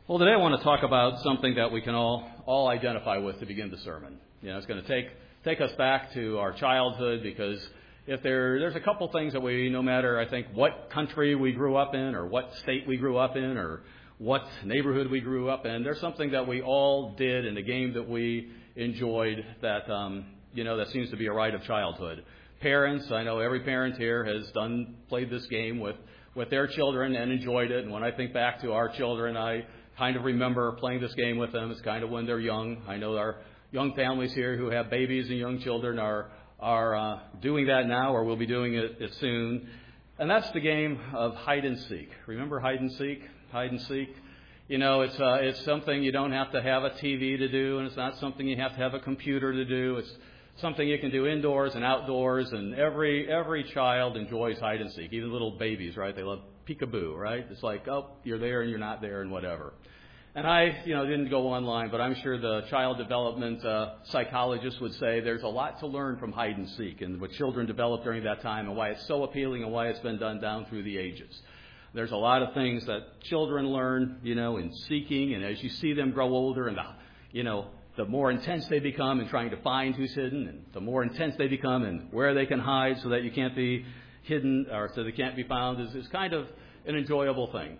Well, today I want to talk about something that we can all identify with to begin the sermon. It's going to take us back to our childhood, because if there's a couple things that we, no matter, I think, what country we grew up in or what state we grew up in or what neighborhood we grew up in, there's something that we all did in the game that we enjoyed that seems to be a rite of childhood. Parents, I know every parent here has played this game with their children and enjoyed it. And when I think back to our children, I kind of remember playing this game with them. It's kind of when they're young. I know our young families here who have babies and young children are doing that now, or will be doing it soon. And that's the game of hide and seek. Remember hide and seek? Hide and seek. It's something you don't have to have a TV to do, and it's not something you have to have a computer to do. It's something you can do indoors and outdoors, and every child enjoys hide and seek. Even little babies, right? They love peekaboo, right? It's like, oh, you're there and you're not there and whatever. And I, didn't go online, but I'm sure the child development psychologists would say there's a lot to learn from hide and seek and what children develop during that time and why it's so appealing and why it's been done down through the ages. There's a lot of things that children learn, in seeking, and as you see them grow older and the more intense they become in trying to find who's hidden, and the more intense they become in where they can hide so that you can't be hidden or so they can't be found is kind of an enjoyable thing.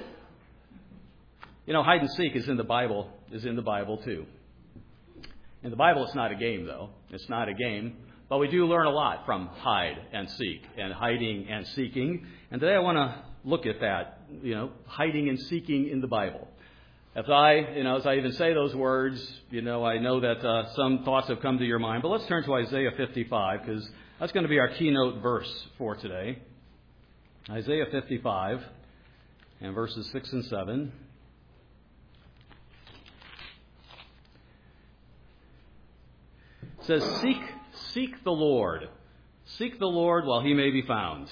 Hide and seek is in the Bible too. In the Bible, it's not a game, though. It's not a game. But we do learn a lot from hide and seek and hiding and seeking. And today I want to look at that, hiding and seeking in the Bible. As I even say those words, I know that some thoughts have come to your mind. But let's turn to Isaiah 55, because that's going to be our keynote verse for today. Isaiah 55 and verses 6 and 7. It says, Seek the Lord. Seek the Lord while he may be found.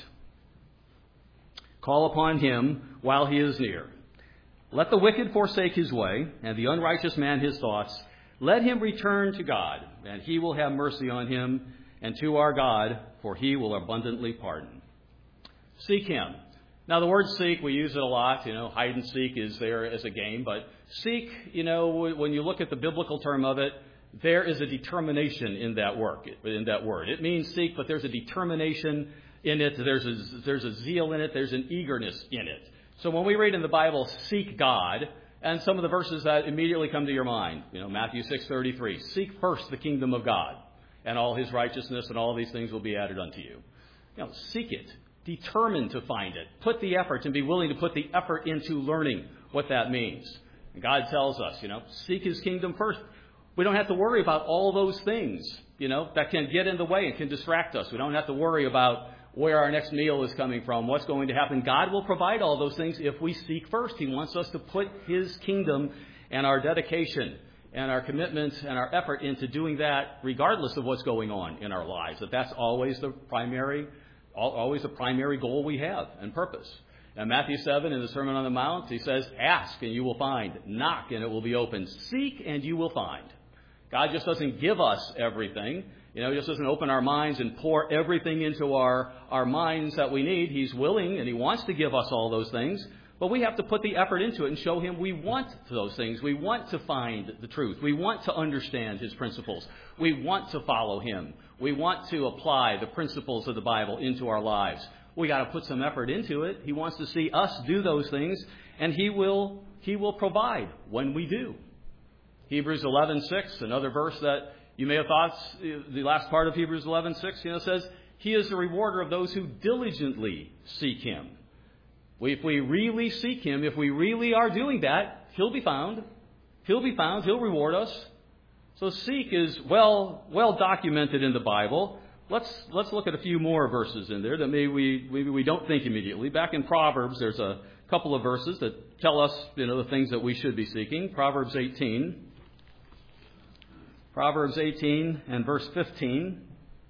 Call upon him while he is near. Let the wicked forsake his way, and the unrighteous man his thoughts. Let him return to God, and he will have mercy on him, and to our God, for he will abundantly pardon. Seek him. Now, the word seek, we use it a lot. Hide and seek is there as a game. But seek, when you look at the biblical term of it, there is a determination in that word. It means seek, but there's a determination in it. There's a zeal in it. There's an eagerness in it. So when we read in the Bible, seek God, and some of the verses that immediately come to your mind, Matthew 6:33, seek first the kingdom of God, and all his righteousness, and all these things will be added unto you. Seek it. Determine to find it. Put the effort and be willing to put the effort into learning what that means. And God tells us, seek his kingdom first. We don't have to worry about all those things, that can get in the way and can distract us. We don't have to worry about where our next meal is coming from, what's going to happen. God will provide all those things if we seek first. He wants us to put his kingdom and our dedication and our commitment and our effort into doing that regardless of what's going on in our lives. That's always the primary goal we have and purpose. In Matthew 7, in the Sermon on the Mount, he says, ask and you will find, knock and it will be opened, seek and you will find. God just doesn't give us everything. He just doesn't open our minds and pour everything into our minds that we need. He's willing and he wants to give us all those things. But we have to put the effort into it and show him we want those things. We want to find the truth. We want to understand his principles. We want to follow him. We want to apply the principles of the Bible into our lives. We got to put some effort into it. He wants to see us do those things, and he will provide when we do. Hebrews 11:6, another verse that you may have thought, the last part of Hebrews 11:6, says, he is the rewarder of those who diligently seek him. If we really seek him, if we really are doing that, he'll be found. He'll be found. He'll reward us. So seek is well documented in the Bible. Let's look at a few more verses in there that maybe we don't think immediately. Back in Proverbs, there's a couple of verses that tell us, the things that we should be seeking. Proverbs 18 and verse 15.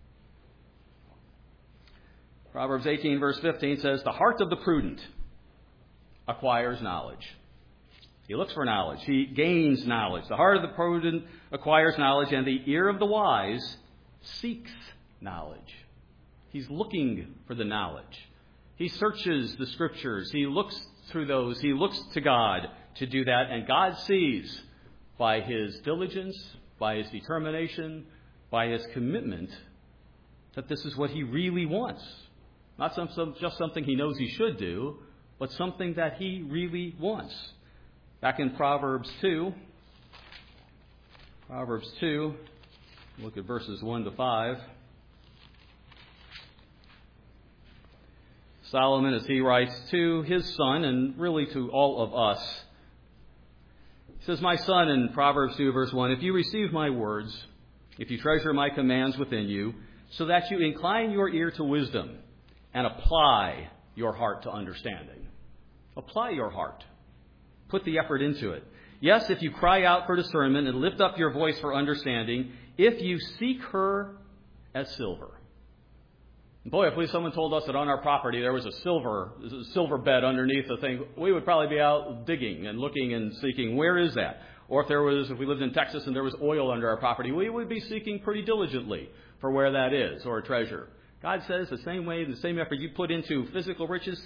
Proverbs 18, verse 15 says, the heart of the prudent acquires knowledge. He looks for knowledge. He gains knowledge. The heart of the prudent acquires knowledge, and the ear of the wise seeks knowledge. He's looking for the knowledge. He searches the Scriptures. He looks through those. He looks to God to do that. And God sees by his diligence, by his determination, by his commitment, that this is what he really wants. Not just something he knows he should do, but something that he really wants. Back in Proverbs 2, look at verses 1 to 5. Solomon, as he writes to his son, and really to all of us, he says, "My son," in Proverbs 2, verse 1, "if you receive my words, if you treasure my commands within you, so that you incline your ear to wisdom and apply your heart to understanding." Apply your heart. Put the effort into it. "Yes, if you cry out for discernment and lift up your voice for understanding, if you seek her as silver." Boy, if someone told us that on our property there was a silver bed underneath the thing, we would probably be out digging and looking and seeking, where is that? Or if we lived in Texas and there was oil under our property, we would be seeking pretty diligently for where that is, or a treasure. God says the same way, the same effort you put into physical riches,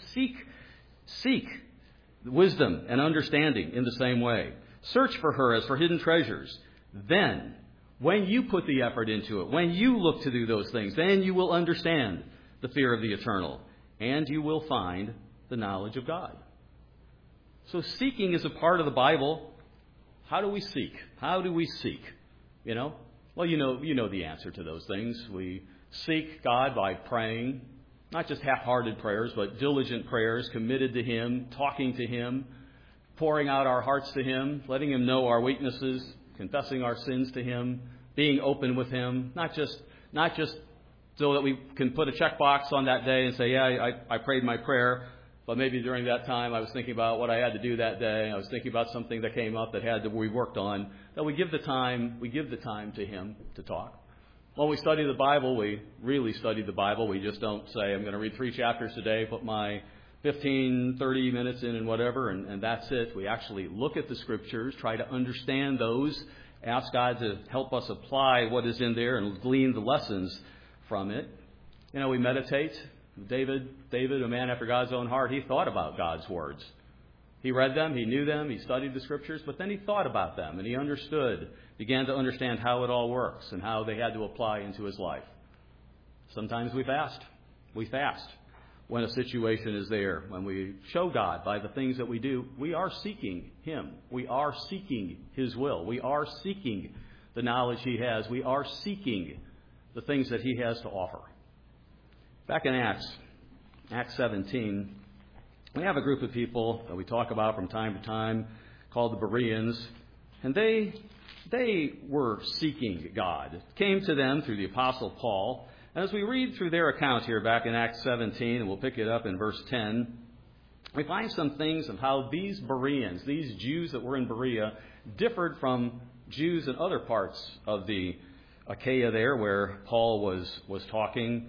seek wisdom and understanding in the same way. Search for her as for hidden treasures. Then, when you put the effort into it, when you look to do those things, then you will understand the fear of the eternal, and you will find the knowledge of God. So seeking is a part of the Bible. How do we seek? How do we seek? Well, you know the answer to those things. We seek God by praying, not just half-hearted prayers, but diligent prayers, committed to him, talking to him, pouring out our hearts to him, letting him know our weaknesses, confessing our sins to him, being open with him, not just so that we can put a checkbox on that day and say, yeah, I prayed my prayer, but maybe during that time I was thinking about what I had to do that day. I was thinking about something that came up that we worked on. That we give the time to him to talk. When we study the Bible, we really study the Bible. We just don't say, I'm going to read 3 chapters today, put my 15, 30 minutes in and whatever, and that's it. We actually look at the Scriptures, try to understand those, ask God to help us apply what is in there and glean the lessons from it. We meditate. David, a man after God's own heart, he thought about God's words. He read them, he knew them, he studied the Scriptures, but then he thought about them and he began to understand how it all works and how they had to apply into his life. Sometimes we fast. We fast when a situation is there. When we show God by the things that we do, we are seeking him. We are seeking his will. We are seeking the knowledge he has. We are seeking the things that he has to offer. Back in Acts 17, we have a group of people that we talk about from time to time called the Bereans, and they were seeking God. It came to them through the Apostle Paul. And as we read through their account here back in Acts 17, and we'll pick it up in verse 10, we find some things of how these Bereans, these Jews that were in Berea, differed from Jews in other parts of the Achaia there where Paul was talking.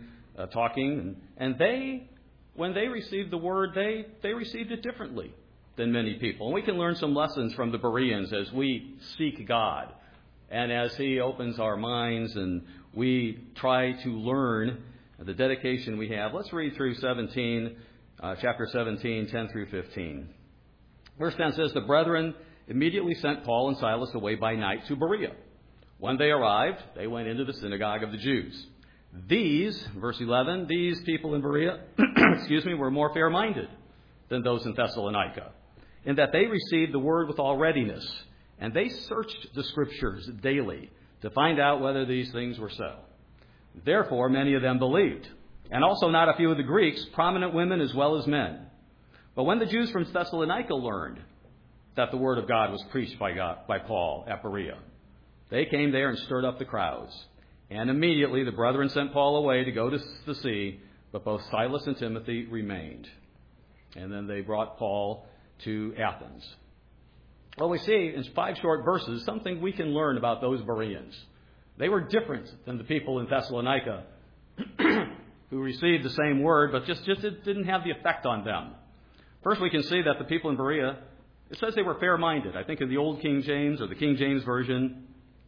And they, when they received the word, they received it differently than many people. And we can learn some lessons from the Bereans as we seek God and as he opens our minds and we try to learn the dedication we have. Let's read through chapter 17, 10 through 15. Verse 10 says, "The brethren immediately sent Paul and Silas away by night to Berea. When they arrived, they went into the synagogue of the Jews. These," verse 11, "these people in Berea, were more fair-minded than those in Thessalonica, in that they received the word with all readiness, and they searched the Scriptures daily to find out whether these things were so. Therefore, many of them believed, and also not a few of the Greeks, prominent women as well as men. But when the Jews from Thessalonica learned that the word of God was preached by Paul at Berea, they came there and stirred up the crowds. And immediately the brethren sent Paul away to go to the sea, but both Silas and Timothy remained. And then they brought Paul to Athens." Well, we see in 5 short verses something we can learn about those Bereans. They were different than the people in Thessalonica who received the same word, but just it didn't have the effect on them. First, we can see that the people in Berea, it says they were fair-minded. I think in the Old King James or the King James Version,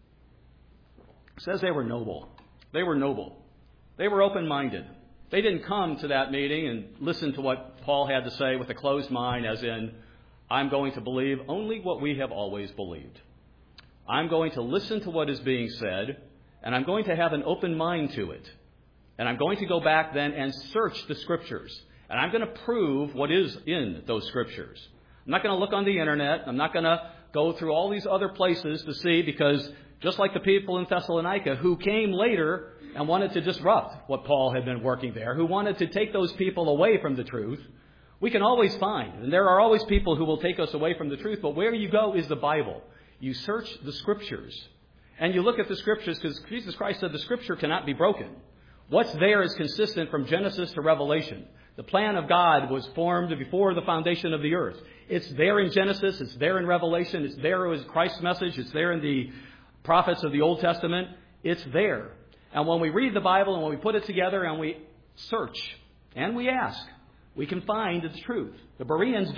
it says they were noble. They were noble. They were open-minded. They didn't come to that meeting and listen to what Paul had to say with a closed mind, as in, I'm going to believe only what we have always believed. I'm going to listen to what is being said, and I'm going to have an open mind to it. And I'm going to go back then and search the Scriptures. And I'm going to prove what is in those Scriptures. I'm not going to look on the Internet. I'm not going to go through all these other places to see, because just like the people in Thessalonica who came later and wanted to disrupt what Paul had been working there, who wanted to take those people away from the truth, we can always find, and there are always people who will take us away from the truth, but where you go is the Bible. You search the Scriptures, and you look at the Scriptures, because Jesus Christ said the Scripture cannot be broken. What's there is consistent from Genesis to Revelation. The plan of God was formed before the foundation of the earth. It's there in Genesis, it's there in Revelation, it's there in Christ's message, it's there in the prophets of the Old Testament. It's there. And when we read the Bible and when we put it together and we search and we ask, we can find the truth. The Bereans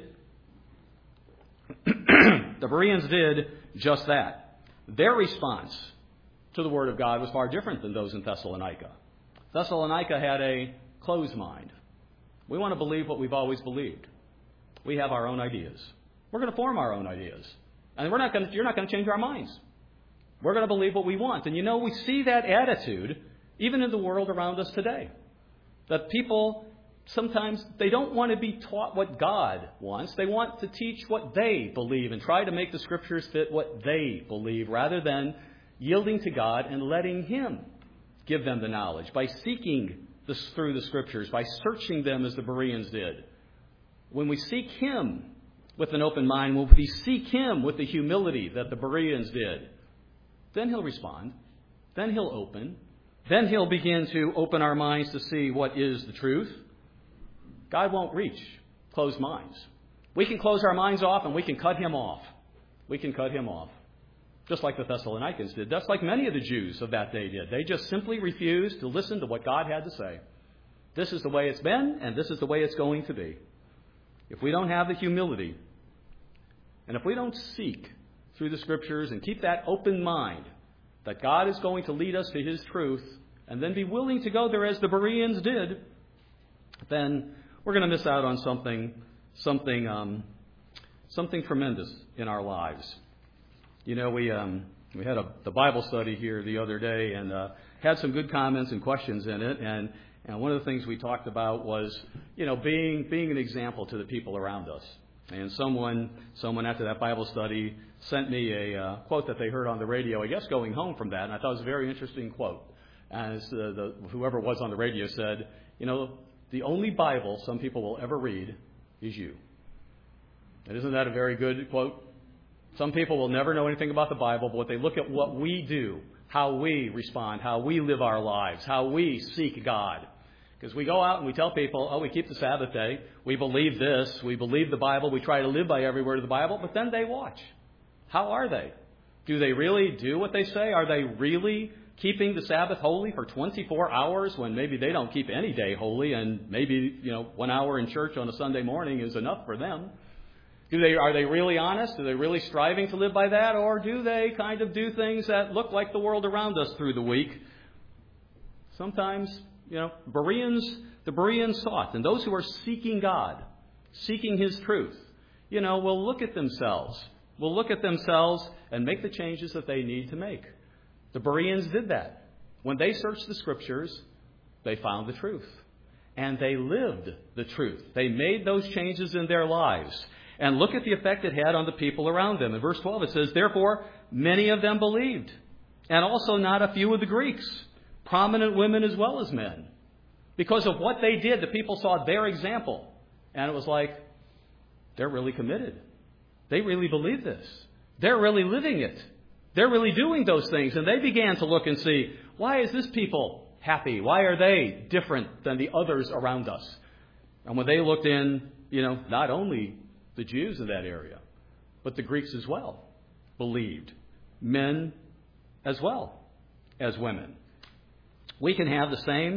did just that. Their response to the Word of God was far different than those in Thessalonica. Thessalonica had a closed mind. We want to believe what we've always believed. We have our own ideas. We're going to form our own ideas. And you're not going to change our minds. We're going to believe what we want. And we see that attitude even in the world around us today. That people, sometimes, they don't want to be taught what God wants. They want to teach what they believe and try to make the Scriptures fit what they believe, rather than yielding to God and letting Him give them the knowledge by seeking this through the Scriptures, by searching them as the Bereans did. When we seek Him with an open mind, when we seek Him with the humility that the Bereans did, then He'll respond. Then He'll open. Then He'll begin to open our minds to see what is the truth. God won't reach closed minds. We can close our minds off and we can cut Him off. We can cut Him off. Just like the Thessalonians did. Just like many of the Jews of that day did. They just simply refused to listen to what God had to say. This is the way it's been, and this is the way it's going to be. If we don't have the humility, and if we don't seek through the Scriptures and keep that open mind that God is going to lead us to His truth, and then be willing to go there as the Bereans did, then we're going to miss out on something tremendous in our lives. We had the Bible study here the other day and had some good comments and questions in it. And one of the things we talked about was, being an example to the people around us. And someone after that Bible study sent me a quote that they heard on the radio, I guess going home from that. And I thought it was a very interesting quote. As whoever was on the radio said, the only Bible some people will ever read is you. And isn't that a very good quote? Some people will never know anything about the Bible, but they look at what we do, how we respond, how we live our lives, how we seek God. Because we go out and we tell people, we keep the Sabbath day, we believe this, we believe the Bible, we try to live by every word of the Bible, but then they watch. How are they? Do they really do what they say? Are they really keeping the Sabbath holy for 24 hours when maybe they don't keep any day holy, and maybe 1 hour in church on a Sunday morning is enough for them? Are they really honest? Are they really striving to live by that? Or do they kind of do things that look like the world around us through the week? Sometimes, the Bereans sought. And those who are seeking God, seeking His truth, will look at themselves. Will look at themselves and make the changes that they need to make. The Bereans did that. When they searched the Scriptures, they found the truth. And they lived the truth. They made those changes in their lives. And look at the effect it had on the people around them. In verse 12 it says, "Therefore many of them believed, and also not a few of the Greeks, prominent women as well as men." Because of what they did, the people saw their example. And it was like, they're really committed. They really believe this. They're really living it. They're really doing those things. And they began to look and see, why is this people happy? Why are they different than the others around us? And when they looked in, not only the Jews in that area, but the Greeks as well believed. Men as well as women. We can have the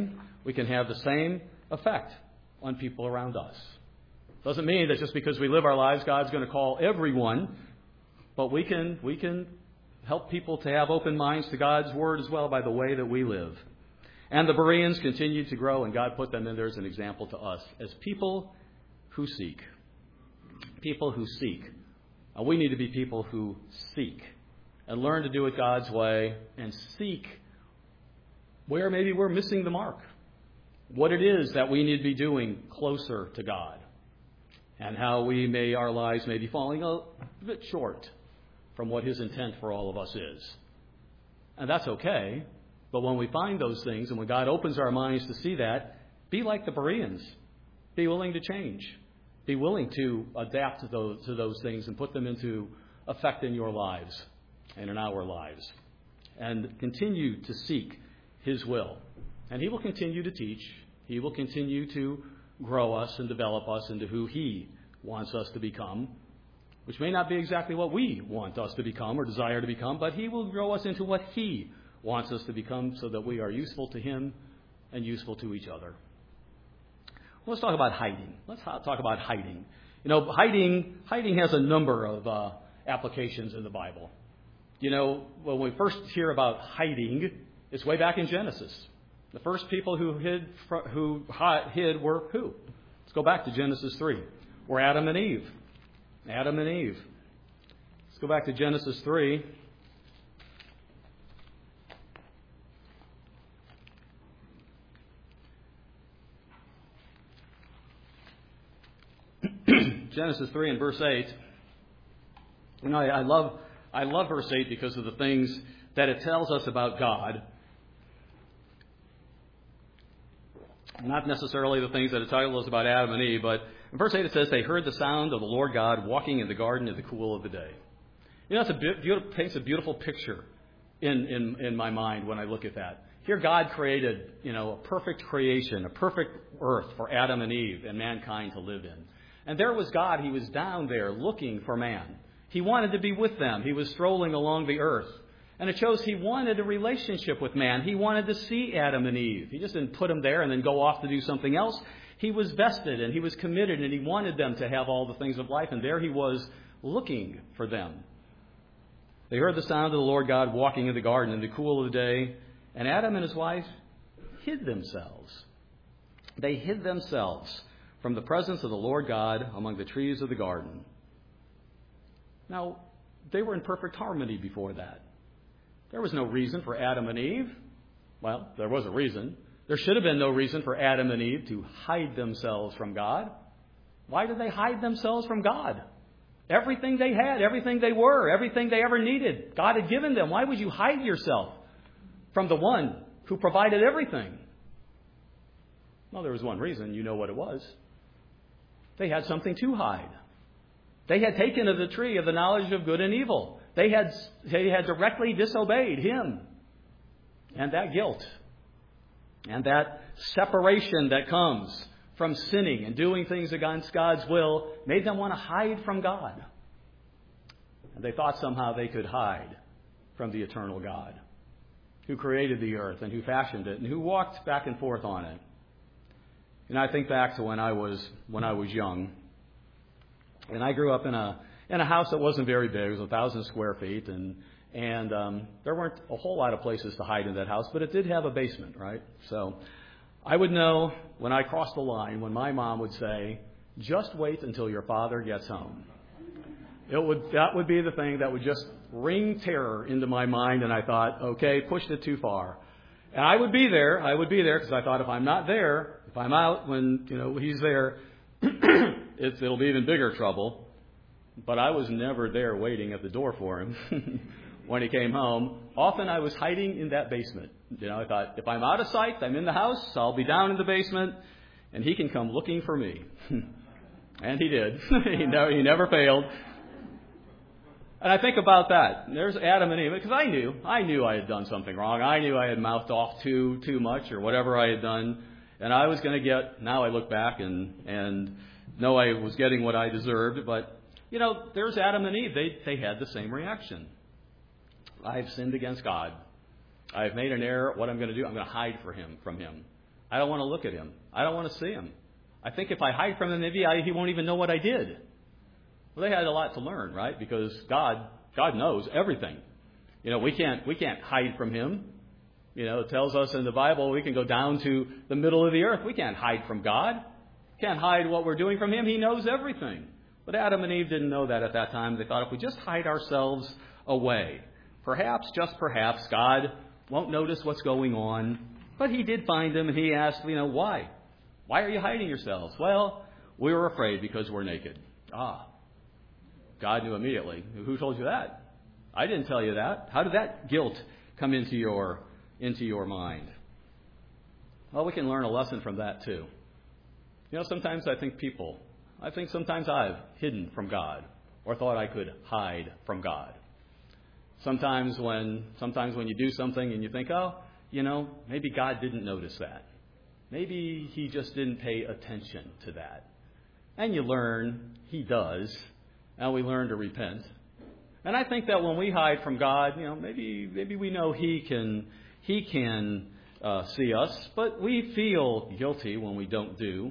same effect on people around us. Doesn't mean that just because we live our lives, God's going to call everyone, but we can help people to have open minds to God's Word as well by the way that we live. And the Bereans continued to grow, and God put them in there as an example to us as people who seek. people who seek. We need to be people who seek and learn to do it God's way and seek where maybe we're missing the mark, what it is that we need to be doing closer to God, and how our lives may be falling a bit short from what His intent for all of us is. And that's okay, but when we find those things and when God opens our minds to see that, be like the Bereans. Be willing to change. Be willing to adapt to those things and put them into effect in your lives and in our lives. And continue to seek His will. And He will continue to teach. He will continue to grow us and develop us into who He wants us to become, which may not be exactly what we want us to become or desire to become, but He will grow us into what He wants us to become so that we are useful to Him and useful to each other. Let's talk about hiding. Let's talk about hiding. You know, hiding has a number of applications in the Bible. You know, when we first hear about hiding, it's way back in Genesis. The first people who hid were who? Let's go back to Genesis 3. Were Adam and Eve. Adam and Eve. Let's go back to Genesis 3. Genesis 3 and verse 8. You know, I love verse 8 because of the things that it tells us about God. Not necessarily the things that it tells us about Adam and Eve, but in verse 8 it says, they heard the sound of the Lord God walking in the garden in the cool of the day. You know, it paints a beautiful picture in my mind when I look at that. Here God created, you know, a perfect creation, a perfect earth for Adam and Eve and mankind to live in. And there was God. He was down there looking for man. He wanted to be with them. He was strolling along the earth. And it shows He wanted a relationship with man. He wanted to see Adam and Eve. He just didn't put them there and then go off to do something else. He was vested and He was committed and He wanted them to have all the things of life. And there He was looking for them. They heard the sound of the Lord God walking in the garden in the cool of the day. And Adam and his wife hid themselves. They hid themselves from the presence of the Lord God among the trees of the garden. Now, they were in perfect harmony before that. There was no reason for Adam and Eve. Well, there was a reason. There should have been no reason for Adam and Eve to hide themselves from God. Why did they hide themselves from God? Everything they had, everything they were, everything they ever needed, God had given them. Why would you hide yourself from the one who provided everything? Well, there was one reason. You know what it was. They had something to hide. They had taken of the tree of the knowledge of good and evil. They had directly disobeyed Him. And that guilt and that separation that comes from sinning and doing things against God's will made them want to hide from God. And they thought somehow they could hide from the eternal God who created the earth and who fashioned it and who walked back and forth on it. And I think back to when I was young, and I grew up in a house that wasn't very big. It was 1,000 square feet, and there weren't a whole lot of places to hide in that house, but it did have a basement, right? So I would know when I crossed the line when my mom would say, "Just wait until your father gets home." That would be the thing that would just ring terror into my mind, and I thought, okay, pushed it too far. And I would be there because I thought if I'm not there, if I'm out when he's there, it'll be even bigger trouble. But I was never there waiting at the door for him when he came home. Often I was hiding in that basement. I thought if I'm out of sight, I'm in the house, I'll be down in the basement, and he can come looking for me. And he did. He never failed. And I think about that. There's Adam and Eve, because I knew I had done something wrong. I knew I had mouthed off too much or whatever I had done. And I was going to get, now I look back and know I was getting what I deserved. But, there's Adam and Eve. They had the same reaction. I've sinned against God. I've made an error. What I'm going to do, I'm going to hide from him. I don't want to look at him. I don't want to see him. I think if I hide from him, maybe he won't even know what I did. Well, they had a lot to learn, right? Because God knows everything. We can't hide from Him. It tells us in the Bible we can go down to the middle of the earth. We can't hide from God. Can't hide what we're doing from Him. He knows everything. But Adam and Eve didn't know that at that time. They thought if we just hide ourselves away, perhaps, just perhaps, God won't notice what's going on. But he did find them, and he asked, why? Why are you hiding yourselves? Well, we were afraid because we're naked. God knew immediately. Who told you that? I didn't tell you that. How did that guilt come into your mind? Well, we can learn a lesson from that too. Sometimes I think sometimes I've hidden from God or thought I could hide from God. Sometimes when you do something and you think, maybe God didn't notice that. Maybe he just didn't pay attention to that. And you learn he does, and we learn to repent. And I think that when we hide from God, maybe we know he can see us, but we feel guilty when we don't do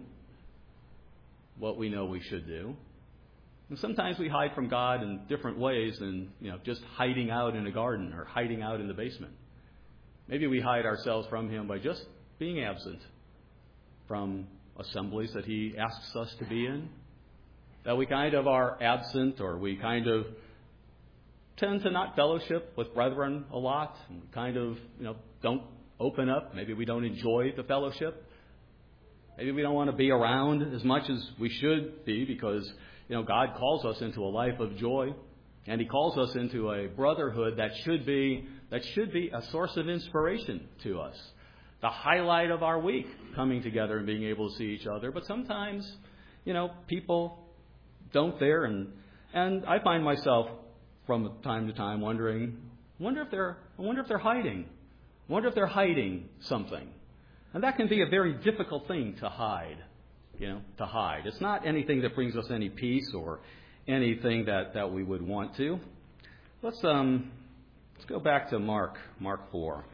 what we know we should do. And sometimes we hide from God in different ways than, just hiding out in a garden or hiding out in the basement. Maybe we hide ourselves from him by just being absent from assemblies that he asks us to be in. That we kind of are absent, or we kind of tend to not fellowship with brethren a lot, and kind of, don't open up. Maybe we don't enjoy the fellowship. Maybe we don't want to be around as much as we should be because, God calls us into a life of joy, and he calls us into a brotherhood that should be a source of inspiration to us. The highlight of our week, coming together and being able to see each other. But sometimes, people don't there, and I find myself from time to time wondering, I wonder if they're hiding. I wonder if they're hiding something. And that can be a very difficult thing to hide, to hide. It's not anything that brings us any peace or anything that we would want to. Let's go back to Mark 4.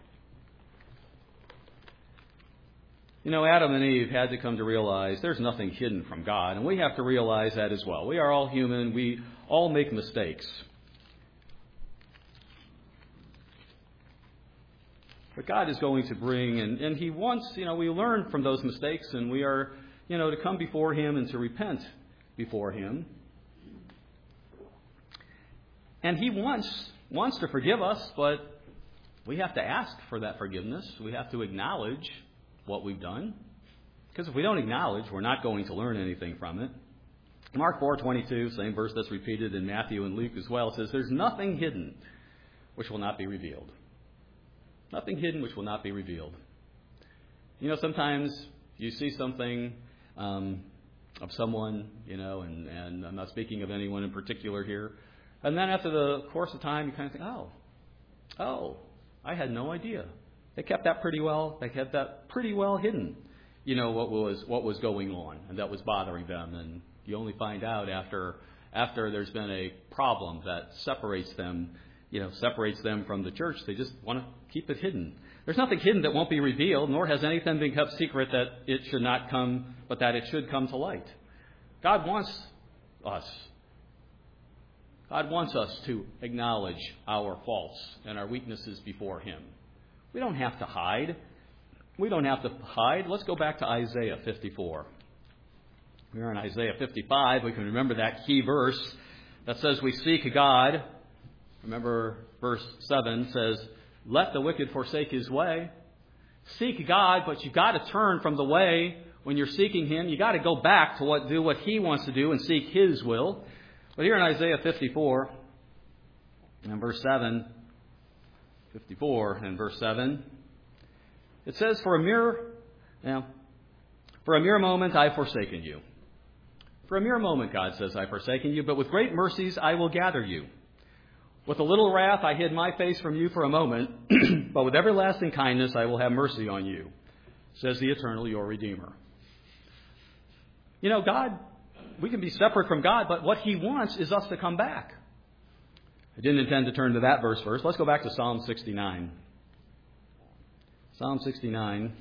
Adam and Eve had to come to realize there's nothing hidden from God, and we have to realize that as well. We are all human. We all make mistakes. But God is going to bring, and he wants, we learn from those mistakes, and we are, to come before him and to repent before him. And he wants to forgive us, but we have to ask for that forgiveness. We have to acknowledge what we've done. Because if we don't acknowledge, we're not going to learn anything from it. Mark 4:22, same verse that's repeated in Matthew and Luke as well, says, "There's nothing hidden which will not be revealed." Nothing hidden which will not be revealed. Sometimes you see something of someone, and I'm not speaking of anyone in particular here, and then after the course of time, you kind of think, oh, I had no idea. They kept that pretty well hidden. What was going on, and that was bothering them, and you only find out after there's been a problem that separates them from the church. They just want to keep it hidden. There's nothing hidden that won't be revealed, nor has anything been kept secret that it should not come, but that it should come to light. God wants us to acknowledge our faults and our weaknesses before him. We don't have to hide. Let's go back to Isaiah 54. We're in Isaiah 55. We can remember that key verse that says we seek God. Remember, verse 7 says, "Let the wicked forsake his way." Seek God, but you've got to turn from the way when you're seeking him. You've got to go back to do what he wants to do and seek his will. But here in Isaiah 54 and verse 7, 54 and verse 7, it says, For a mere moment I've forsaken you. For a mere moment, God says, I've forsaken you, but with great mercies I will gather you. With a little wrath I hid my face from you for a moment, but with everlasting kindness I will have mercy on you, says the Eternal, your Redeemer. God, we can be separate from God, but what he wants is us to come back. I didn't intend to turn to that verse first. Let's go back to Psalm 69. Psalm 69.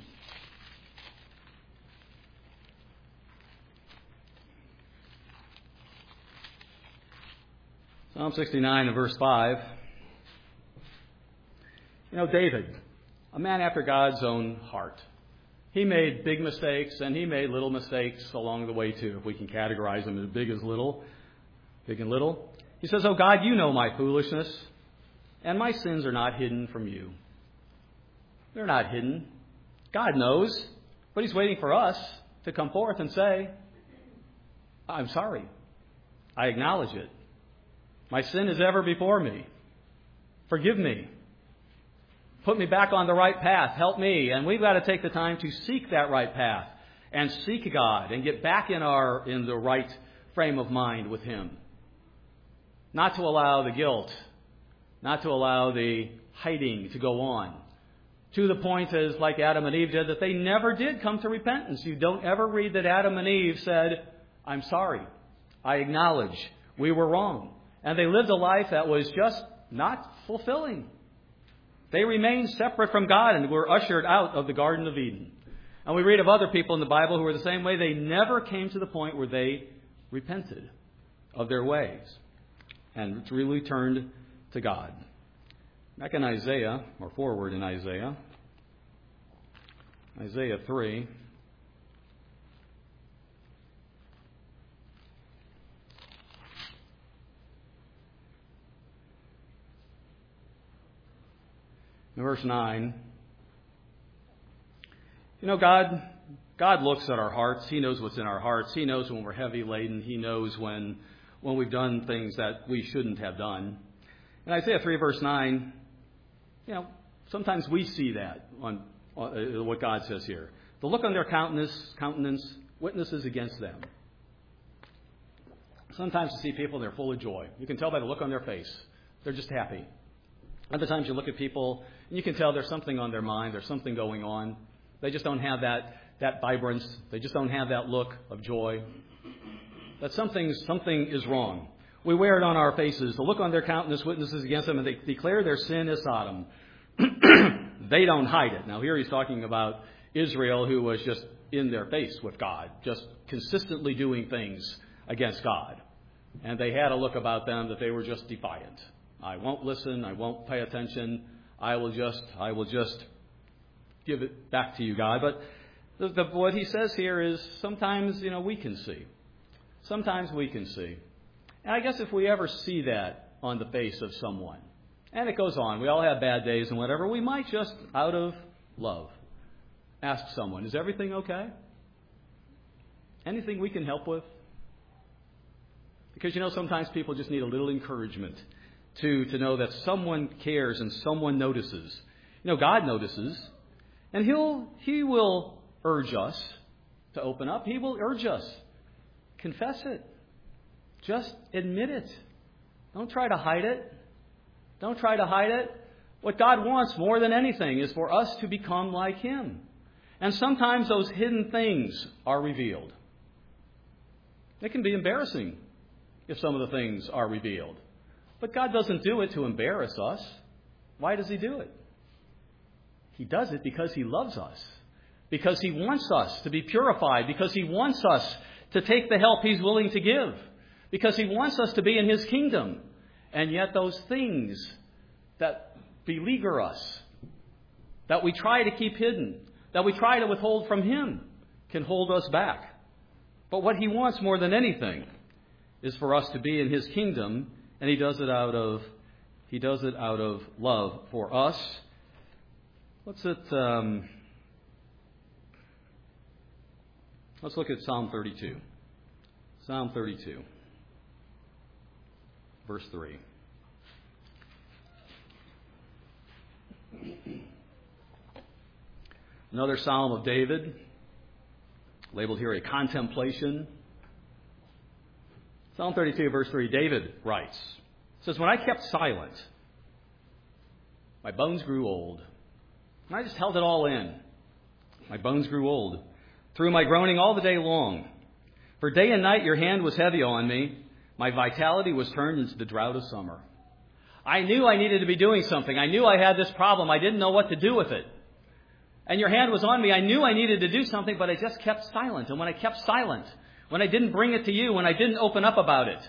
Psalm 69 and verse 5. David, a man after God's own heart. He made big mistakes and he made little mistakes along the way too, if we can categorize them as big as little. big and little. He says, "Oh God, you know my foolishness, and my sins are not hidden from you." They're not hidden. God knows, but He's waiting for us to come forth and say, "I'm sorry. I acknowledge it. My sin is ever before me. Forgive me. Put me back on the right path. Help me." And we've got to take the time to seek that right path and seek God and get back in the right frame of mind with Him. Not to allow the guilt, not to allow the hiding to go on. To the point, as like Adam and Eve did, that they never did come to repentance. You don't ever read that Adam and Eve said, "I'm sorry. I acknowledge we were wrong." And they lived a life that was just not fulfilling. They remained separate from God and were ushered out of the Garden of Eden. And we read of other people in the Bible who were the same way. They never came to the point where they repented of their ways and really turned to God. Back in Isaiah, or forward in Isaiah 3. In verse 9, God looks at our hearts. He knows what's in our hearts. He knows when we're heavy laden. He knows when we've done things that we shouldn't have done. In Isaiah 3, verse 9, sometimes we see that on what God says here. The look on their countenance witnesses against them. Sometimes you see people, they're full of joy. You can tell by the look on their face. They're just happy. Other times you look at people, and you can tell there's something on their mind. There's something going on. They just don't have that vibrance. They just don't have that look of joy. That something is wrong. We wear it on our faces. The look on their countenance witnesses against them, and they declare their sin as Sodom. They don't hide it. Now here he's talking about Israel, who was just in their face with God, just consistently doing things against God. And they had a look about them that they were just defiant. I won't listen. I won't pay attention. I will just give it back to you, God. But what he says here is sometimes, we can see. Sometimes we can see. And I guess if we ever see that on the face of someone, and it goes on, we all have bad days and whatever, we might just, out of love, ask someone, "Is everything okay? Anything we can help with?" Because, sometimes people just need a little encouragement to know that someone cares and someone notices. God notices, and He will urge us to open up. He will urge us. Confess it. Just admit it. Don't try to hide it. Don't try to hide it. What God wants more than anything is for us to become like Him. And sometimes those hidden things are revealed. It can be embarrassing if some of the things are revealed. But God doesn't do it to embarrass us. Why does He do it? He does it because He loves us. Because He wants us to be purified. Because He wants us to take the help He's willing to give. Because He wants us to be in His kingdom. And yet those things that beleaguer us, that we try to keep hidden, that we try to withhold from Him, can hold us back. But what He wants more than anything is for us to be in His kingdom, and He does it out of love for us. Let's look at Psalm 32. Psalm 32, verse 3. Another Psalm of David, labeled here a contemplation. Psalm 32, verse 3, David writes, says, "When I kept silent, my bones grew old. And I just held it all in. My bones grew old through my groaning all the day long. For day and night your hand was heavy on me. My vitality was turned into the drought of summer." I knew I needed to be doing something. I knew I had this problem. I didn't know what to do with it. And your hand was on me. I knew I needed to do something, but I just kept silent. And when I kept silent, when I didn't bring it to you, when I didn't open up about it,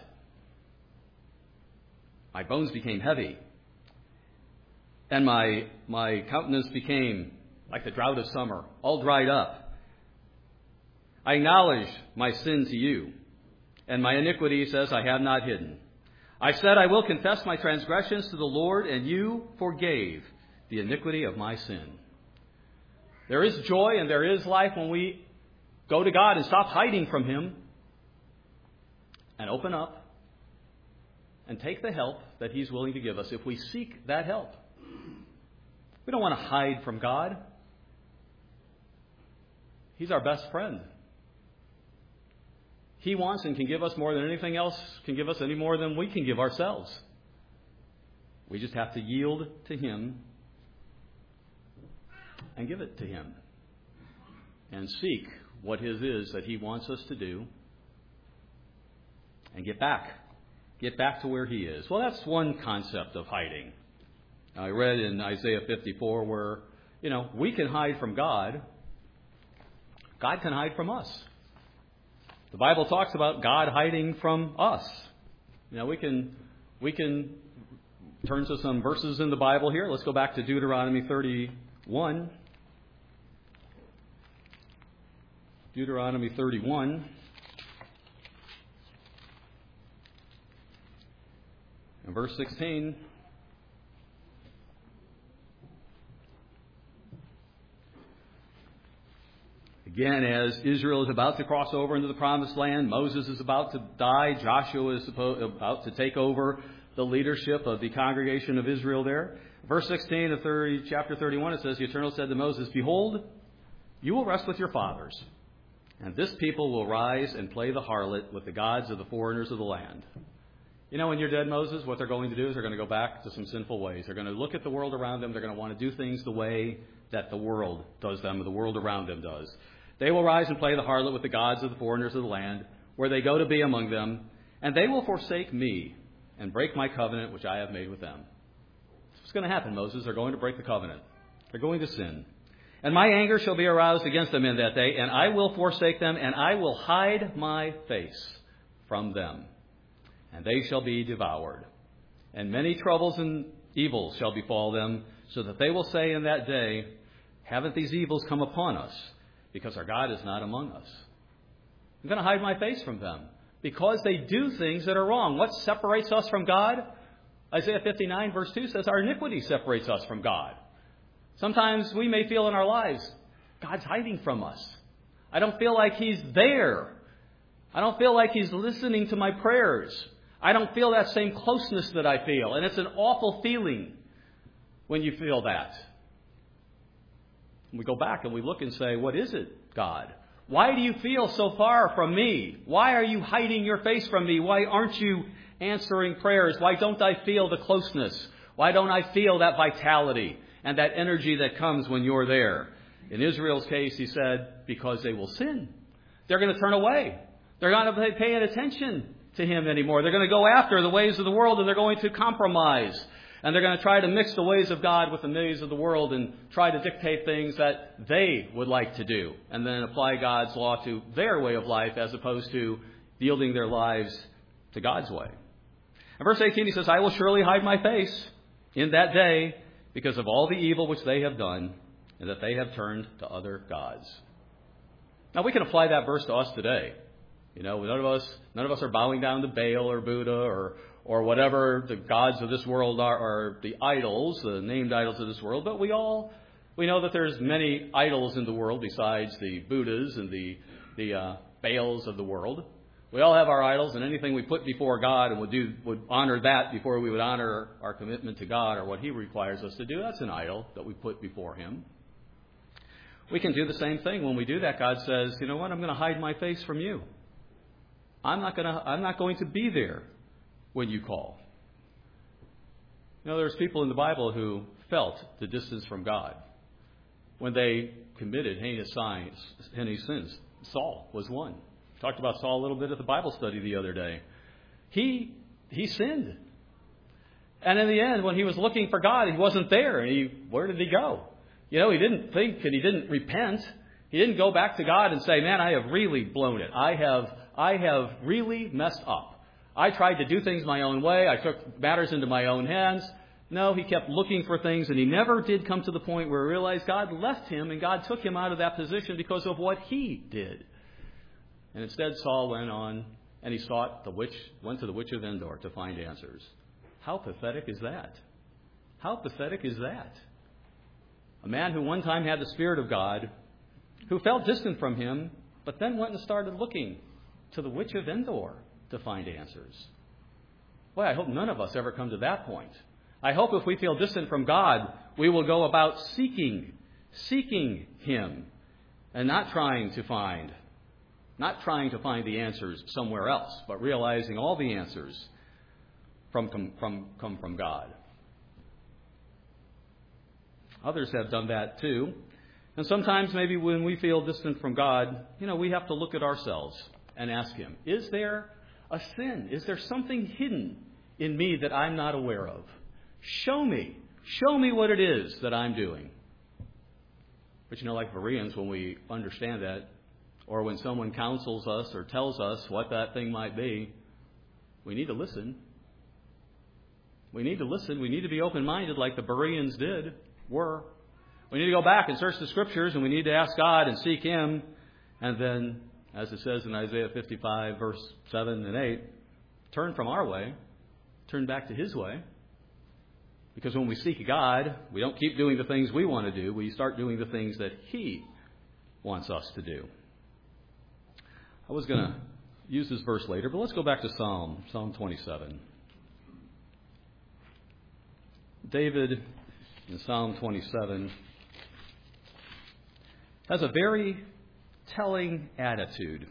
my bones became heavy. And my countenance became like the drought of summer, all dried up. I acknowledged my sin to you, and my iniquity, he says, I have not hidden. I said, I will confess my transgressions to the Lord, and you forgave the iniquity of my sin. There is joy and there is life when we go to God and stop hiding from Him and open up and take the help that He's willing to give us if we seek that help. We don't want to hide from God. He's our best friend. He wants and can give us more than anything else can give us, any more than we can give ourselves. We just have to yield to Him and give it to Him and seek what His is that He wants us to do and get back to where He is. Well, that's one concept of hiding. I read in Isaiah 54 where, we can hide from God. God can hide from us. The Bible talks about God hiding from us. We can turn to some verses in the Bible here. Let's go back to Deuteronomy 31. Deuteronomy 31. And verse 16. Again, as Israel is about to cross over into the Promised Land, Moses is about to die, Joshua is about to take over the leadership of the congregation of Israel there. Verse 16 of chapter 31, it says, The Eternal said to Moses, Behold, you will rest with your fathers, and this people will rise and play the harlot with the gods of the foreigners of the land. When you're dead, Moses, what they're going to do is they're going to go back to some sinful ways. They're going to look at the world around them. They're going to want to do things the way that the world does them, or the world around them does. They will rise and play the harlot with the gods of the foreigners of the land, where they go to be among them, and they will forsake me and break my covenant which I have made with them. That's what's going to happen, Moses. They're going to break the covenant. They're going to sin. And my anger shall be aroused against them in that day, and I will forsake them, and I will hide my face from them, and they shall be devoured. And many troubles and evils shall befall them, so that they will say in that day, Haven't these evils come upon us? Because our God is not among us. I'm going to hide my face from them because they do things that are wrong. What separates us from God? Isaiah 59 verse 2 says our iniquity separates us from God. Sometimes we may feel in our lives, God's hiding from us. I don't feel like He's there. I don't feel like He's listening to my prayers. I don't feel that same closeness that I feel. And it's an awful feeling when you feel that. We go back and we look and say, what is it, God? Why do you feel so far from me? Why are you hiding your face from me? Why aren't you answering prayers? Why don't I feel the closeness? Why don't I feel that vitality and that energy that comes when you're there? In Israel's case, he said, because they will sin. They're going to turn away. They're not going to pay attention to Him anymore. They're going to go after the ways of the world, and they're going to compromise. And they're going to try to mix the ways of God with the ways of the world and try to dictate things that they would like to do and then apply God's law to their way of life as opposed to yielding their lives to God's way. In verse 18 he says, I will surely hide my face in that day because of all the evil which they have done and that they have turned to other gods. Now we can apply that verse to us today. None of us are bowing down to Baal or Buddha or whatever the gods of this world are, or the idols, the named idols of this world. But we know that there's many idols in the world besides the Buddhas and the Baals of the world. We all have our idols, and anything we put before God and would honor that before we would honor our commitment to God or what He requires us to do. That's an idol that we put before Him. We can do the same thing. When we do that, God says, you know what? I'm going to hide my face from you. I'm not going to be there when you call. There's people in the Bible who felt the distance from God when they committed heinous sins. Saul was one. Talked about Saul a little bit at the Bible study the other day. He sinned. And in the end, when he was looking for God, He wasn't there. And where did he go? He didn't think and he didn't repent. He didn't go back to God and say, man, I have really blown it. I have really messed up. I tried to do things my own way. I took matters into my own hands. No, he kept looking for things, and he never did come to the point where he realized God left him and God took him out of that position because of what he did. And instead, Saul went on and he went to the witch of Endor to find answers. How pathetic is that? How pathetic is that? A man who one time had the Spirit of God, who felt distant from him, but then went and started looking to the witch of Endor to find answers. Boy, I hope none of us ever come to that point. I hope if we feel distant from God, we will go about seeking Him and not trying to find the answers somewhere else, but realizing all the answers come from God. Others have done that too. And sometimes maybe when we feel distant from God, we have to look at ourselves and ask Him, is there a sin? Is there something hidden in me that I'm not aware of? Show me what it is that I'm doing. But like Bereans, when we understand that, or when someone counsels us or tells us what that thing might be, we need to listen. We need to listen. We need to be open-minded like the Bereans were. We need to go back and search the Scriptures, and we need to ask God and seek Him. And then, as it says in Isaiah 55, verse 7 and 8, turn from our way, turn back to His way. Because when we seek God, we don't keep doing the things we want to do. We start doing the things that He wants us to do. I was going to use this verse later, but let's go back to Psalm 27. David, in Psalm 27, has a very telling attitude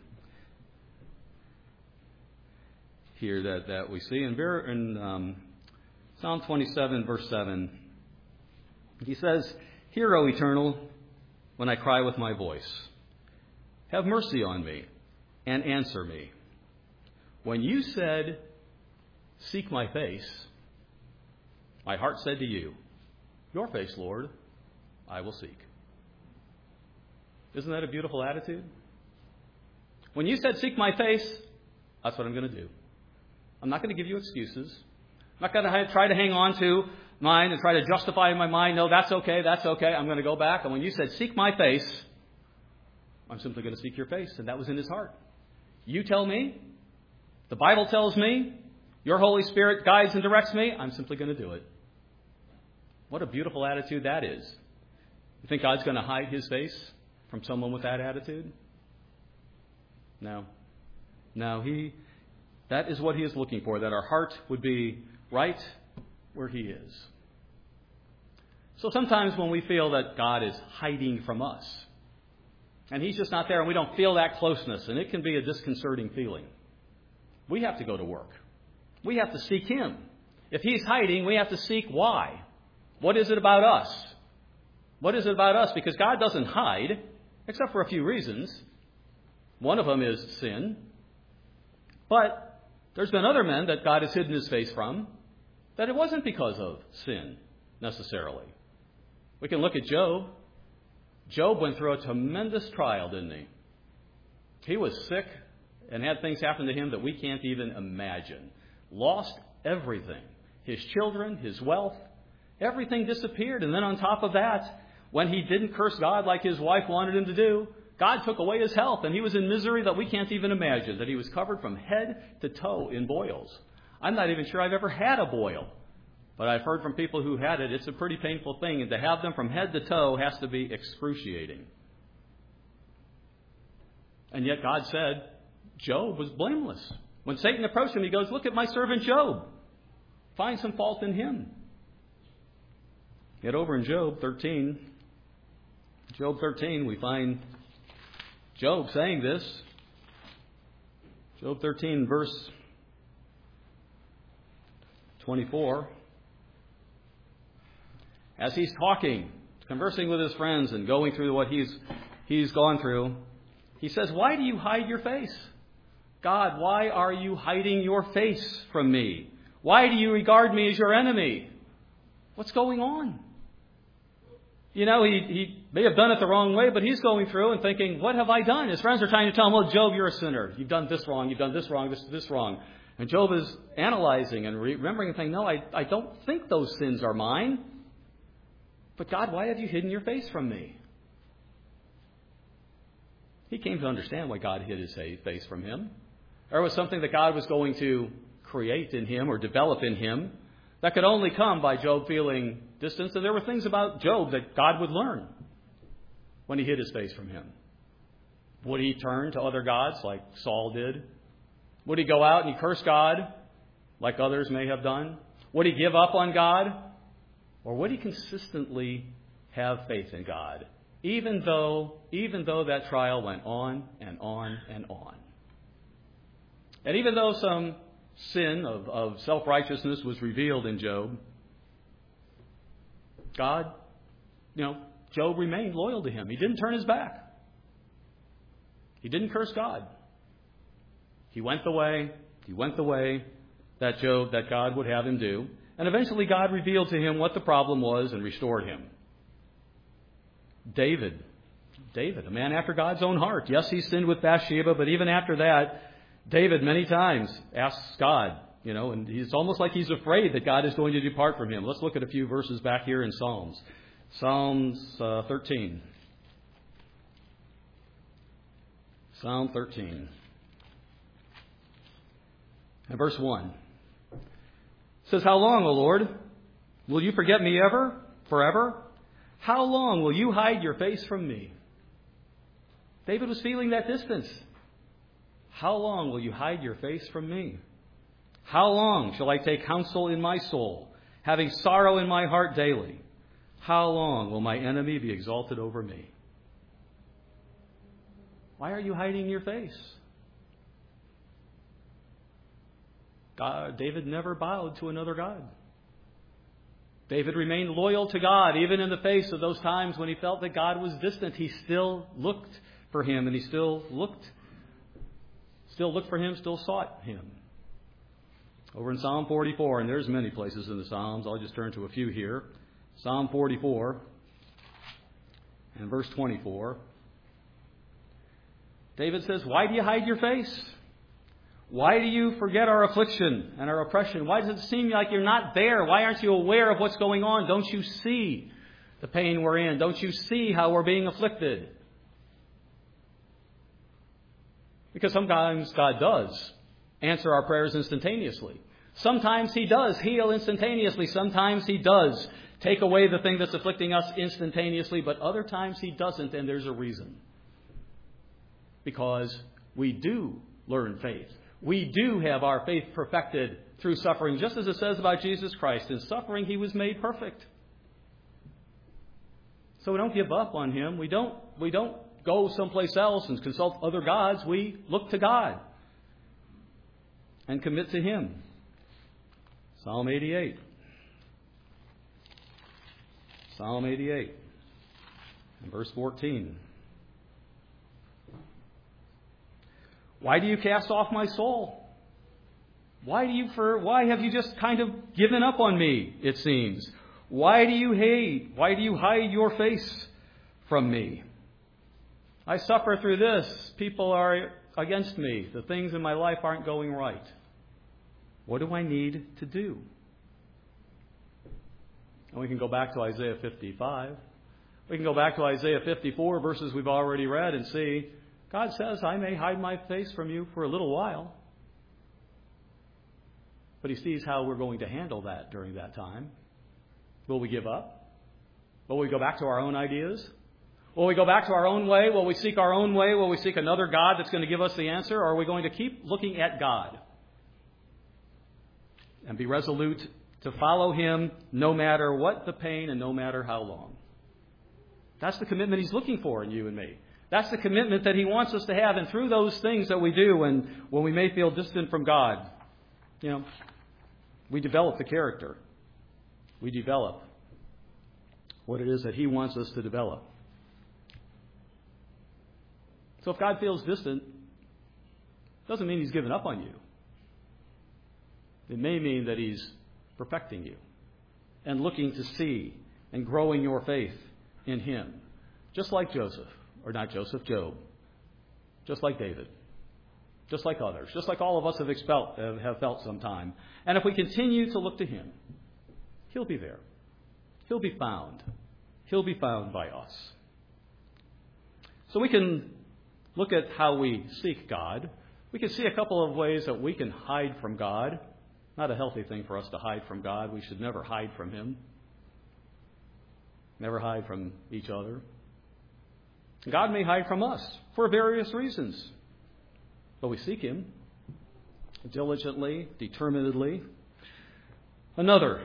here that we see. In Psalm 27, verse 7, he says, "Hear, O Eternal, when I cry with my voice. Have mercy on me and answer me. When you said, 'Seek my face,' my heart said to you, 'Your face, Lord, I will seek.'" Isn't that a beautiful attitude? When you said, "Seek my face," that's what I'm going to do. I'm not going to give you excuses. I'm not going to try to hang on to mine and try to justify in my mind, no, that's okay. I'm going to go back. And when you said, "Seek my face," I'm simply going to seek your face. And that was in his heart. You tell me, the Bible tells me, your Holy Spirit guides and directs me, I'm simply going to do it. What a beautiful attitude that is. You think God's going to hide His face from someone with that attitude? No. That is what He is looking for, that our heart would be right where He is. So sometimes when we feel that God is hiding from us, and He's just not there, and we don't feel that closeness, and it can be a disconcerting feeling, we have to go to work. We have to seek Him. If He's hiding, we have to seek why. What is it about us? What is it about us? Because God doesn't hide, except for a few reasons. One of them is sin. But there's been other men that God has hidden His face from, that it wasn't because of sin, necessarily. We can look at Job. Job went through a tremendous trial, didn't he? He was sick and had things happen to him that we can't even imagine. Lost everything. His children, his wealth, everything disappeared. And then on top of that, when he didn't curse God like his wife wanted him to do, God took away his health, and he was in misery that we can't even imagine, that he was covered from head to toe in boils. I'm not even sure I've ever had a boil, but I've heard from people who had it, it's a pretty painful thing, and to have them from head to toe has to be excruciating. And yet God said Job was blameless. When Satan approached him, he goes, "Look at my servant Job. Find some fault in him." Yet over in Job 13, we find Job saying this. Job 13, verse 24. As he's talking, conversing with his friends and going through what he's gone through, he says, "Why do you hide your face? God, why are you hiding your face from me? Why do you regard me as your enemy? What's going on?" He may have done it the wrong way, but he's going through and thinking, what have I done? His friends are trying to tell him, "Well, Job, you're a sinner. You've done this wrong. You've done this wrong, this wrong." And Job is analyzing and remembering and thinking, no, I don't think those sins are mine. But God, why have you hidden your face from me? He came to understand why God hid His face from him. There was something that God was going to create in him or develop in him that could only come by Job feeling distance. And there were things about Job that God would learn when he hid his face from him. Would he turn to other gods like Saul did? Would he go out and curse God like others may have done? Would he give up on God? Or would he consistently have faith in God, even though that trial went on and on and on? And even though some sin of self-righteousness was revealed in Job, God, Job remained loyal to him. He didn't turn his back. He didn't curse God. He went the way that God would have him do. And eventually God revealed to him what the problem was and restored him. David, a man after God's own heart. Yes, he sinned with Bathsheba, but even after that, David many times asks God, and it's almost like he's afraid that God is going to depart from him. Let's look at a few verses back here in Psalms. Psalms 13. Psalm 13. And verse 1. It says, "How long, O Lord, will you forget me forever? How long will you hide your face from me?" David was feeling that distance. How long will you hide your face from me? How long shall I take counsel in my soul, having sorrow in my heart daily? How long will my enemy be exalted over me? Why are you hiding your face? David never bowed to another god. David remained loyal to God, even in the face of those times when he felt that God was distant. He still looked for him, and he still looked for him, still sought him. Over in Psalm 44, and there's many places in the Psalms. I'll just turn to a few here. Psalm 44 and verse 24. David says, "Why do you hide your face? Why do you forget our affliction and our oppression? Why does it seem like you're not there? Why aren't you aware of what's going on? Don't you see the pain we're in? Don't you see how we're being afflicted?" Because sometimes God does answer our prayers instantaneously. Sometimes He does heal instantaneously. Sometimes He does take away the thing that's afflicting us instantaneously. But other times He doesn't, and there's a reason. Because we do learn faith. We do have our faith perfected through suffering, just as it says about Jesus Christ. In suffering, He was made perfect. So we don't give up on Him. We don't go someplace else and consult other gods. We look to God and commit to Him. Psalm 88. Psalm 88 and verse 14. "Why do you cast off my soul? Why have you just kind of given up on me, it seems? Why do you hate? Why do you hide your face from me? I suffer through this. People are against me. The things in my life aren't going right. What do I need to do?" And we can go back to Isaiah 55. We can go back to Isaiah 54, verses we've already read, and see God says, "I may hide my face from you for a little while." But He sees how we're going to handle that during that time. Will we give up? Will we go back to our own ideas? Will we go back to our own way? Will we seek our own way? Will we seek another God that's going to give us the answer? Or are we going to keep looking at God and be resolute to follow Him no matter what the pain and no matter how long? That's the commitment He's looking for in you and me. That's the commitment that He wants us to have. And through those things that we do, and when we may feel distant from God, we develop the character. We develop what it is that He wants us to develop. So if God feels distant, it doesn't mean He's given up on you. It may mean that He's perfecting you and looking to see and growing your faith in Him. Just like Job. Just like David. Just like others. Just like all of us have felt sometime. And if we continue to look to Him, He'll be there. He'll be found. He'll be found by us. So we can look at how we seek God We can see a couple of ways that we can hide from God. Not a healthy thing for us to hide from God. We should never hide from Him. Never hide from each other. God may hide from us for various reasons. But we seek Him diligently, determinedly. Another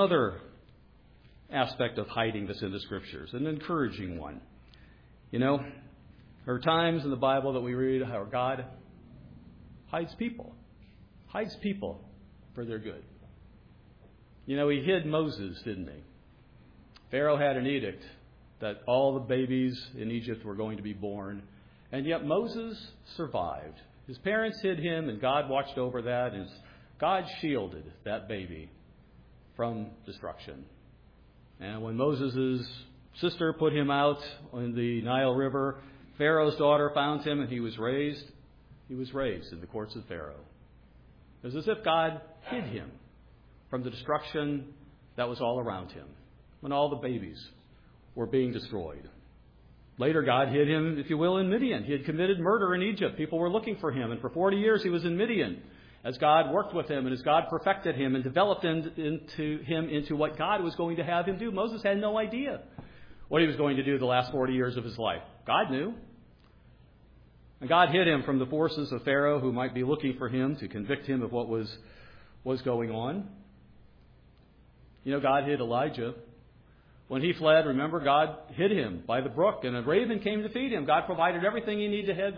aspect of hiding that's in the Scriptures, an encouraging one. You know, there are times in the Bible that we read how God hides people for their good. You know, He hid Moses, didn't He? Pharaoh had an edict that all the babies in Egypt were going to be born, and yet Moses survived. His parents hid him, and God watched over that, and God shielded that baby from destruction. And when Moses' sister put him out in the Nile River, Pharaoh's daughter found him, and he was raised in the courts of Pharaoh. It was as if God hid him from the destruction that was all around him when all the babies were being destroyed. Later, God hid him, if you will, in Midian. He had committed murder in Egypt. People were looking for him, and for 40 years he was in Midian as God worked with him and as God perfected him and developed him into what God was going to have him do. Moses had no idea what he was going to do the last 40 years of his life. God knew. And God hid him from the forces of Pharaoh who might be looking for him to convict him of what was going on. You know, God hid Elijah. When he fled, remember, God hid him by the brook, and a raven came to feed him. God provided everything he needed to have,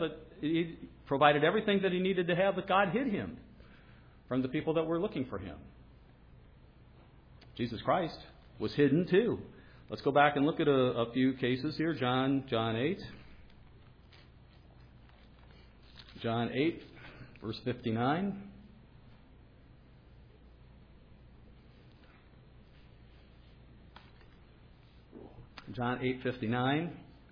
but God hid him from the people that were looking for him. Jesus Christ was hidden too. Let's go back and look at a few cases here. John 8. John 8, verse 59. John 8:59.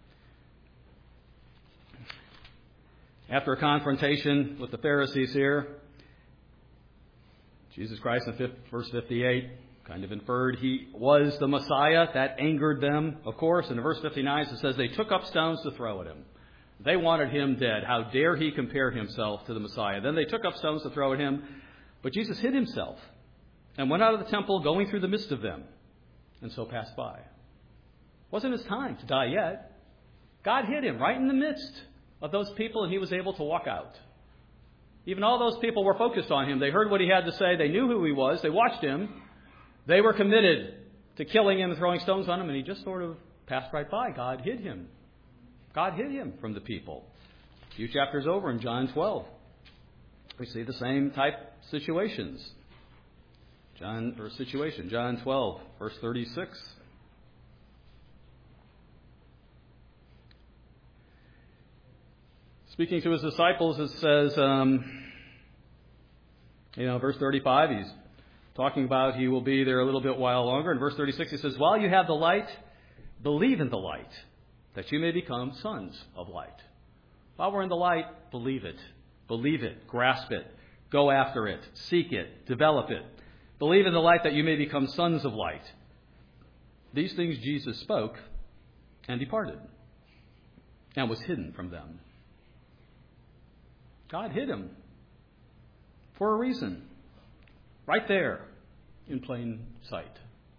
After a confrontation with the Pharisees here, Jesus Christ in verse 58 kind of inferred he was the Messiah. That angered them, of course. And in verse 59 it says they took up stones to throw at him. They wanted him dead. How dare he compare himself to the Messiah? Then they took up stones to throw at him. But Jesus hid himself and went out of the temple, going through the midst of them, and so passed by. Wasn't his time to die yet. God hid him right in the midst of those people, and he was able to walk out. Even all those people were focused on him. They heard what he had to say. They knew who he was. They watched him. They were committed to killing him and throwing stones on him, and he just sort of passed right by. God hid him. God hid him from the people. A few chapters over in John 12, we see the same type situations. John 12, verse 36. Speaking to his disciples, it says, verse 35, he's talking about he will be there a little bit while longer. In verse 36, he says, while you have the light, believe in the light, that you may become sons of light. While we're in the light, believe it. Believe it. Grasp it. Go after it. Seek it. Develop it. Believe in the light that you may become sons of light. These things Jesus spoke and departed and was hidden from them. God hid him for a reason, right there in plain sight.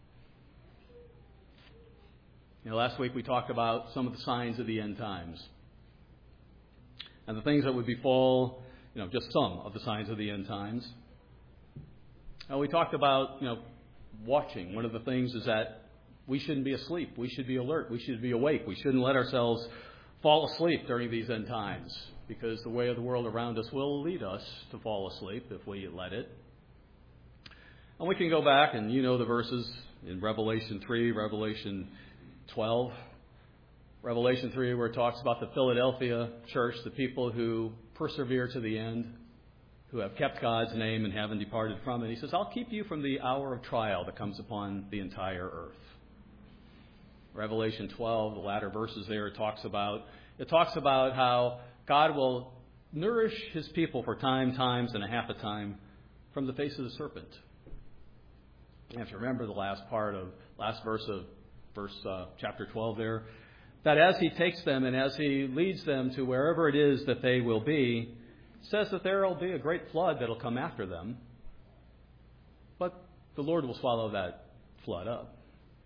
Last week we talked about some of the signs of the end times and the things that would befall, just some of the signs of the end times. We talked about, watching. One of the things is that we shouldn't be asleep. We should be alert. We should be awake. We shouldn't let ourselves fall asleep during these end times, because the way of the world around us will lead us to fall asleep if we let it. And we can go back, and the verses in Revelation 3, Revelation 12. Revelation 3, where it talks about the Philadelphia church, the people who persevere to the end, who have kept God's name and haven't departed from it. He says, I'll keep you from the hour of trial that comes upon the entire earth. Revelation 12, the latter verses there, it talks about how God will nourish his people for times and a half a time from the face of the serpent. You have to remember the last verse of chapter 12 there, that as he takes them and as he leads them to wherever it is that they will be, says that there will be a great flood that will come after them, but the Lord will swallow that flood up.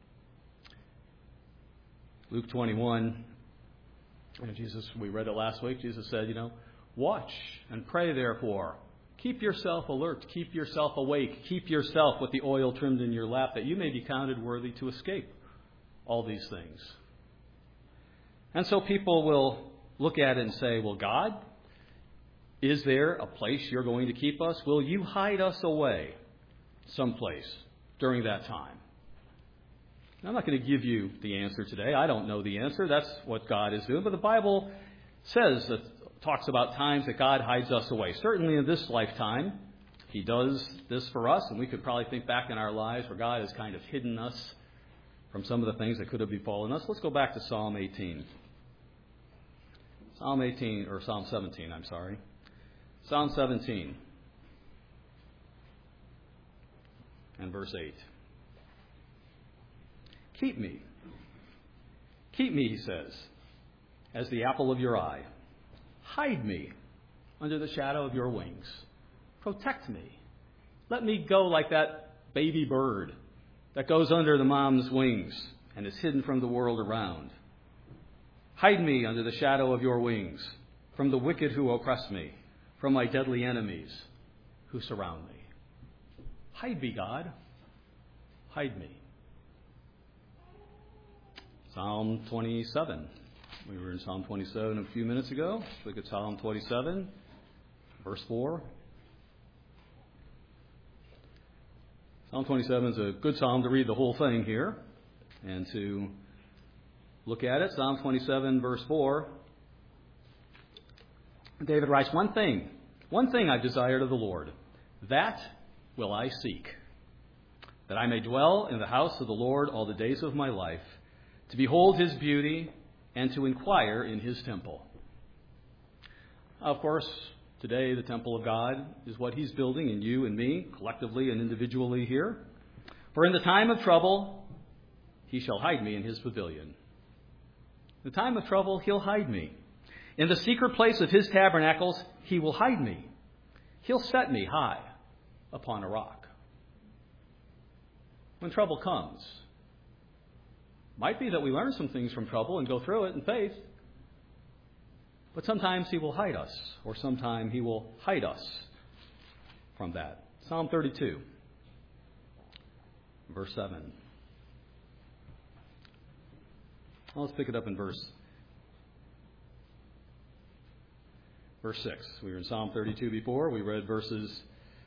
Luke 21, we read it last week, Jesus said, watch and pray therefore. Keep yourself alert, keep yourself awake, keep yourself with the oil trimmed in your lap, that you may be counted worthy to escape all these things. And so people will look at it and say, well, God, is there a place you're going to keep us? Will you hide us away someplace during that time? I'm not going to give you the answer today. I don't know the answer. That's what God is doing. But the Bible talks about times that God hides us away. Certainly in this lifetime, He does this for us. And we could probably think back in our lives where God has kind of hidden us from some of the things that could have befallen us. Let's go back to Psalm 18. Psalm 17, I'm sorry. Psalm 17 and verse 8. Keep me, he says, as the apple of your eye. Hide me under the shadow of your wings. Protect me. Let me go like that baby bird that goes under the mom's wings and is hidden from the world around. Hide me under the shadow of your wings from the wicked who oppress me, from my deadly enemies who surround me. Hide me, God. Hide me. Psalm 27. We were in Psalm 27 a few minutes ago. Let's look at Psalm 27, verse 4. Psalm 27 is a good psalm to read the whole thing here and to look at it. Psalm 27, verse 4. David writes, one thing I've desired of the Lord, that will I seek, that I may dwell in the house of the Lord all the days of my life, to behold His beauty and to inquire in His temple. Of course, today the temple of God is what He's building in you and me, collectively and individually here. For in the time of trouble, He shall hide me in His pavilion. In the time of trouble, He'll hide me. In the secret place of His tabernacles, He will hide me. He'll set me high upon a rock. When trouble comes, might be that we learn some things from trouble and go through it in faith, but sometimes He will hide us, or sometime He will hide us from that. Psalm 32, verse 7. Well, let's pick it up in verse 6. We were in Psalm 32 before. We read verses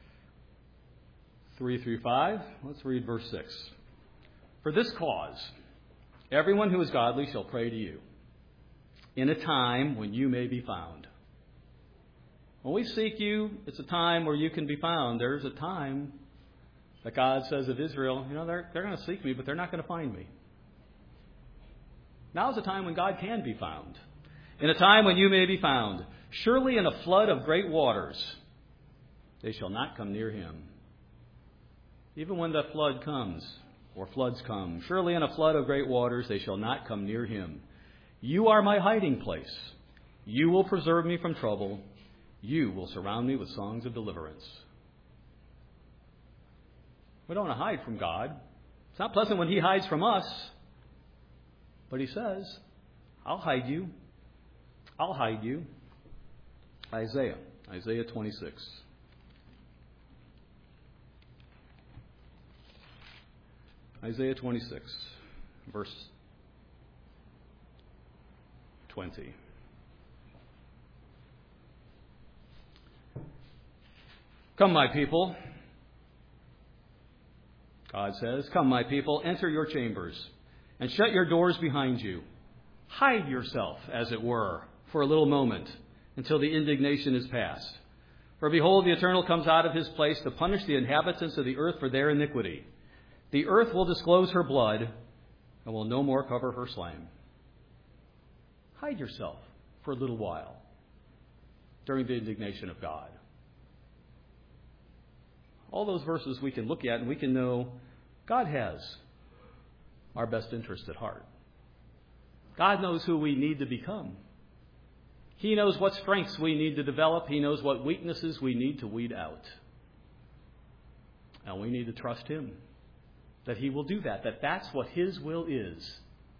3 through 5. Let's read verse 6. For this cause, everyone who is godly shall pray to you in a time when you may be found. When we seek you, it's a time where you can be found. There's a time that God says of Israel, they're going to seek me, but they're not going to find me. Now is a time when God can be found. In a time when you may be found. Surely in a flood of great waters, they shall not come near Him. Even when the flood comes, or floods come, surely in a flood of great waters, they shall not come near Him. You are my hiding place. You will preserve me from trouble. You will surround me with songs of deliverance. We don't want to hide from God. It's not pleasant when He hides from us. But He says, I'll hide you. I'll hide you. Isaiah 26. Isaiah 26, verse 20. Come, my people, God says, come, my people, enter your chambers and shut your doors behind you. Hide yourself, as it were, for a little moment until the indignation is past. For behold, the Eternal comes out of His place to punish the inhabitants of the earth for their iniquity. The earth will disclose her blood and will no more cover her slain. Hide yourself for a little while during the indignation of God. All those verses we can look at and we can know God has our best interest at heart. God knows who we need to become. He knows what strengths we need to develop. He knows what weaknesses we need to weed out. And we need to trust Him that He will do that, that's what His will is.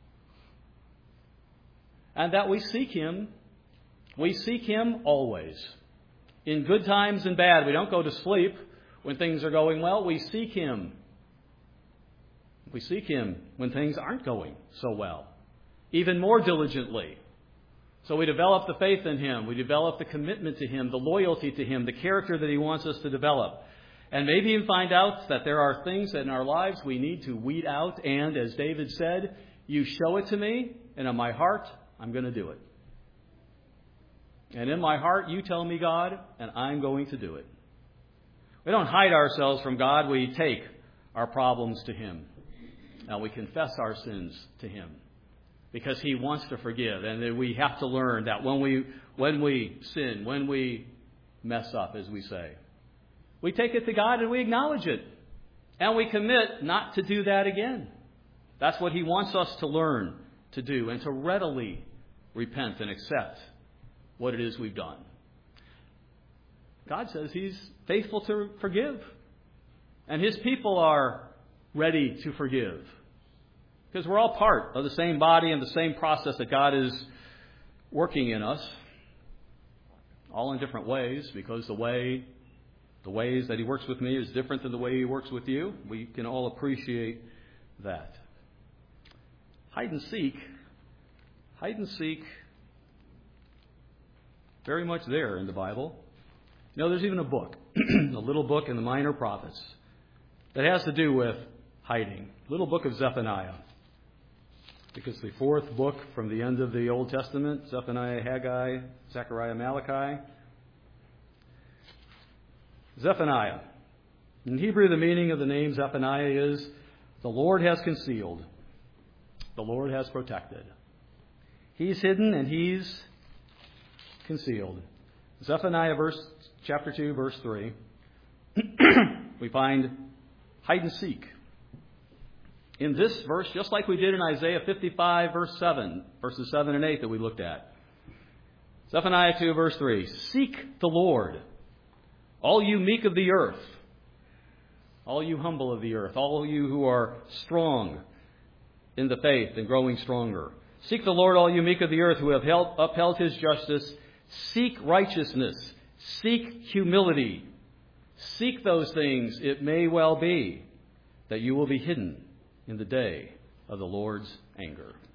And that we seek Him. We seek Him always. In good times and bad. We don't go to sleep when things are going well. We seek Him. We seek Him when things aren't going so well. Even more diligently. So we develop the faith in Him. We develop the commitment to Him, the loyalty to Him, the character that He wants us to develop. And maybe even find out that there are things that in our lives we need to weed out. And as David said, you show it to me, and in my heart, I'm going to do it. And in my heart, you tell me, God, and I'm going to do it. We don't hide ourselves from God. We take our problems to Him. And we confess our sins to Him. Because He wants to forgive. And we have to learn that when we sin, when we mess up, as we say, we take it to God and we acknowledge it. And we commit not to do that again. That's what He wants us to learn to do, and to readily repent and accept what it is we've done. God says He's faithful to forgive. And His people are ready to forgive. Because we're all part of the same body and the same process that God is working in us. All in different ways, because the ways that He works with me is different than the way He works with you. We can all appreciate that. Hide and seek, very much there in the Bible. You know, there's even a book, a little book in the Minor Prophets, that has to do with hiding. Little book of Zephaniah. Because the fourth book from the end of the Old Testament, Zephaniah, Haggai, Zechariah, Malachi. Zephaniah. In Hebrew, the meaning of the name Zephaniah is, the Lord has concealed. The Lord has protected. He's hidden and He's concealed. Zephaniah chapter 2, verse 3. We find hide and seek. In this verse, just like we did in Isaiah 55, verses 7 and 8 that we looked at. Zephaniah 2, verse 3. Seek the Lord, all you meek of the earth, all you humble of the earth, all you who are strong in the faith and growing stronger. Seek the Lord, all you meek of the earth, who have upheld His justice. Seek righteousness. Seek humility. Seek those things. It may well be that you will be hidden in the day of the Lord's anger.